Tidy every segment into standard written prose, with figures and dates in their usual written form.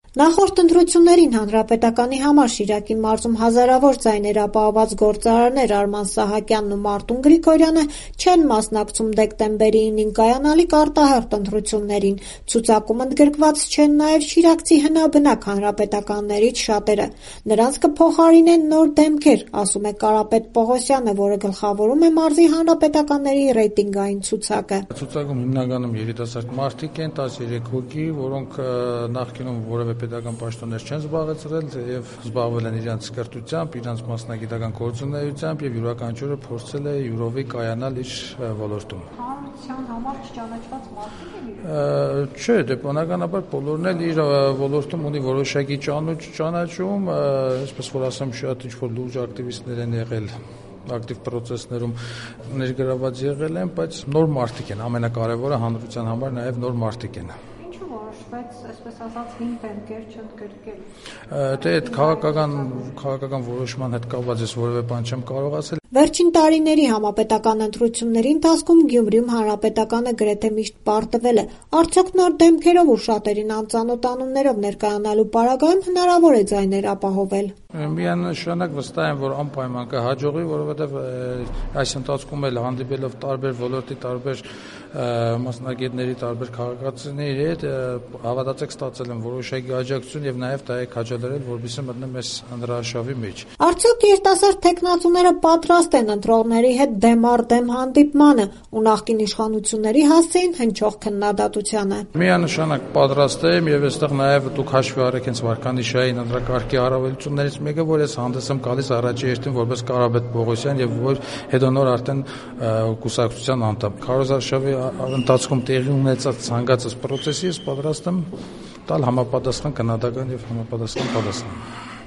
Նախորդ ընտրություններին Հանրապետականի համար Շիրակի մարզում հազարավոր ձայներ ապահոված գործարարներ Արման Սահակյանն ու Մարտուն Գրիգորյանը չեն մասնակցում դեկտեմբերի 9-ին կայանալիք արտահերթ ընտրություններին։ Ցուցակում ընդգրկված չեն նաև շիրակցի հնաբնակ հանրապետականներից շատերը։ Նրանց կփոխարինեն նոր դեմքեր, ասում է Կարապետ Պողոսյանը, որը գլխավորում է մարզի հանրապետականների ռեյտինգային ցուցակը։ Ցուցակում հիմնականում երիտասարդ մարդիկ են, 13 հոգի, որոնք նախկինում որևէ պետական պաշտոններ չեն զբաղեցրել եւ զբաղվել են իրենց կրթությամբ, իրենց մասնագիտական գործունեությամբ եւ յուրաքանչյուրը փորձել է յուրովի կայանալ իր ոլորտում։ Հանրության համար չճանաչված մարդիկ են։ Չէ, դե բնականաբար բոլորն էլ իր ոլորտում ունի որոշակի ճանաչում, այսպես որ ասեմ, շատ ինչ-որ լուրջ ակտիվիստներ են եղել ակտիվ պրոցեսներում ներգրաված եղել են, բայց նոր մարդիկ են, ամենակարևորը հանրության համար նաև նոր մարդիկ են։ Բայց այսպես ասած հին դեմքեր չընդգրկել։ Դե այդ քաղաքական որոշման հետ կապված ես որևէ բան չեմ կարող ասել։ Վերջին տարիների համապետական ընտրությունների ընթացքում Գյումրիում հանրապետականը գրեթե միշտ պարտվել է։ Արդյոք նոր դեմքերով ու շատերին անծանոթ անուններով ներկայանալու պարագայում հնարավոր է ձայներ ապահովել։ Միանշանակ վստահ եմ, որ անպայման կհաջողվի, որովհետև այս ընթացքում էլ հանդիպելով տարբեր ոլորտի տարբեր մասնագետների, տարբեր քաղաքացիների հետ հավատացեք ստացել են որոշակի աջակցություն եւ նաեւ դա է քաջալերել, որպեսզի մտնեմ այս հանրահաշավի մեջ։ Արդյոք երիտասարդ տեխնացուները պատրաստ են ընտրողների հետ դեմ առ դեմ հանդիպմանը ու նախկին իշխանությունների հասցեին հնչող քննադատությանը։ Միանշանակ պատրաստ եմ եւ այստեղ նաեւ դուք հաշվի առեք հենց վարկանիշային ընտրակարգի առավելություններից մեկը, որ ես հանդես եմ գալիս առաջի հերթին որպես Կարապետ Պողոսյան եւ որ հետո նոր արդեն կուսակցության անդամ։ Քարոզարշավի ընթացքում տեղի ունեցած ցանկացած process-ի ես պատրաստ եմ տալ համապատասխան քննադատական եւ համապատասխան պատասխան։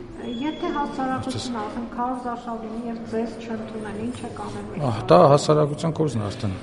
Եթե հասարակությունը ասեմ քարոզարշավին եւ ձեզ չընդունեն, ինչ է կանելու։ Դա հասարակության կորզն արդեն։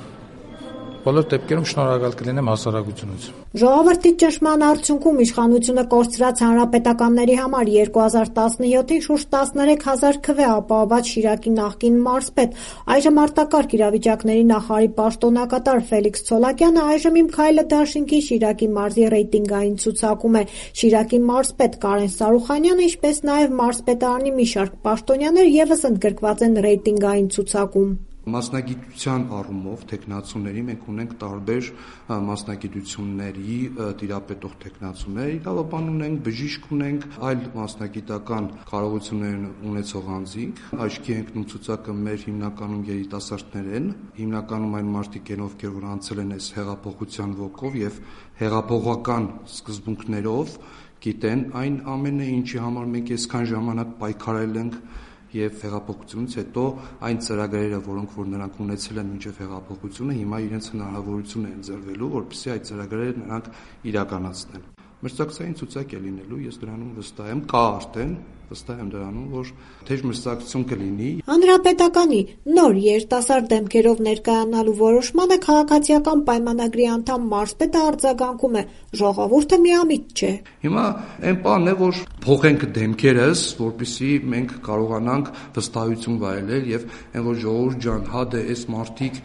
Բոլոր դեպքերում շնորհակալ կլինեմ հասարակությունից։ Ժողովրդի ճնշման արդյունքում իշխանությունը կորցրած հանրապետականների համար 2017-ին շուրջ 13,000 քվ ապահոված Շիրակի նախկին մարզպետ, այժմ արտակարգ իրավիճակների նախարարի պաշտոնակատար Ֆելիքս Ցոլակյանը այժմ Իմ Քայլը դաշինքի Շիրակի մարզի ռեյտինգային ցուցակում է։ Շիրակի մարզպետ Կարեն Սարուխանյանը, ինչպես նաև մարզպետարանի մի շարք պաշտոնյաներ ևս ընդգրկված են ռեյտինգային ցուցակում։ Մասնագիտության առումով տեխնացուների մենք ունենք տարբեր մասնագիտությունների տիրապետող տեխնացուներ, իրավաբան ունենք, բժիշկ ունենք, այլ մասնագիտական կարողություններ ունեցող անձինք։ Աչքի ընկնում ցուցակը մեր հիմնականում երիտասարդներ են, հիմնականում այն մարդիկ են, ովքեր որ անցել են այս հեղափոխության ոգով եւ հեղափոխական սկզբունքներով գիտեն այն ամենը, ինչի համար մենք այսքան ժամանակ պայքարել ենք եւ հեղափոխությունից հետո այն ծրագրերը, որոնք որ նրանք ունեցել են մինչեւ հեղափոխությունը, հիմա իրենց հնարավորություն են ընձեռվելու, որպեսզի այդ ծրագրերը նրանք իրականացնեն։ Մրցակցային ցուցակ է լինելու, ես դրանում վստահ եմ, կա արդեն, վստահ եմ դրանում, որ թեժ մրցակցություն կլինի։ Հանրապետականի նոր երիտասարդ դեմքերով ներկայանալու որոշմանը քաղաքացիական պայմանագրի անդամ մարզպետը արձագանքում է, ժողովուրդը միամիտ չէ։ Հիմա այն բանն է, որ փոխենք դեմքերս, որպեսզի մենք կարողանանք վստահություն վայելել եւ այն որ ժողովուրդ ջան, հա դե այս մարդիկ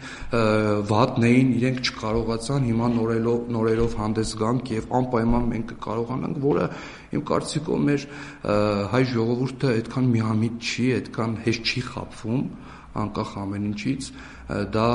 վատն էին, իրենք չկարողացան, հիմա նորերով հանդես գանք եւ անպայման մենք կկարողանանք, որը իմ կարծիքով մեր հայ ժողովուրդը այդքան միամիտ չի, այդքան հեշտ չի խաբվում, անկախ ամեն ինչից, դա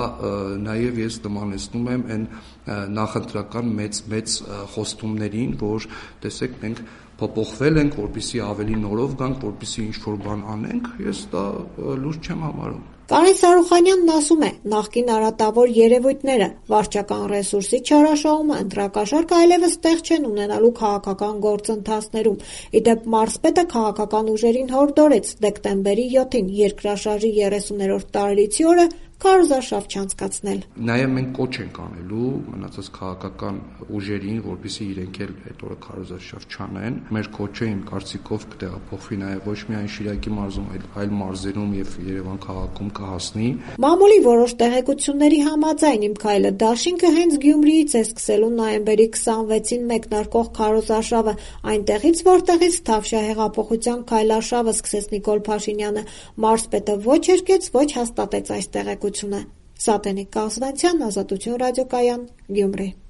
նաև ես նմանեցնում եմ այն նախընտրական մեծ խոստումներին, որ տեսեք մենք փոփոխվել ենք, որպեսզի ավելի նորով գանք, որպեսզի ինչ-որ բան անենք, ես դա լուրջ չեմ համարում։ Կարեն Սարուխանյանն ասում է, նախկին արատավոր երևույթները, վարչական ռեսուրսի չարաշահումը, ընտրակաշառքը այլևս տեղ չեն ունենալու քաղաքական գործընթացներում։ Ի դեպ մարզպետը քաղաքական ուժերին հորդորեց դեկտեմբերի 7-ին երկրաշարժի 30-րդ տարելիցի օրը քարոզարշավ չանցկացնել։ Նաև մենք կոչ ենք անելու մնացած քաղաքական ուժերին, որպեսզի իրենք էլ այդ օրը քարոզարշավ չանեն։ Մեր կոչը իմ կարծիքով կտեղափոխվի նաև ոչ միայն Շիրակի մարզում, այլ մարզերում եւ Երևան քաղաքում կհասնի։ Մամուլի որոշ տեղեկությունների համաձայն Իմ Քայլը դաշինքը հենց Գյումրիից է սկսելու նոյեմբերի 26-ին մեկնարկող քարոզարշավը, այնտեղից որտեղից Թավշյա հեղափոխության քայլարշավը սկսեց Նիկոլ Փաշինյանը։ Մարզպետը ոչ երկեց, ոչ հաստատեց այս տեղեկությունը։ Սատենիկ Կազվանցյան, Ազատություն ռադիոկայան, Գյումրի։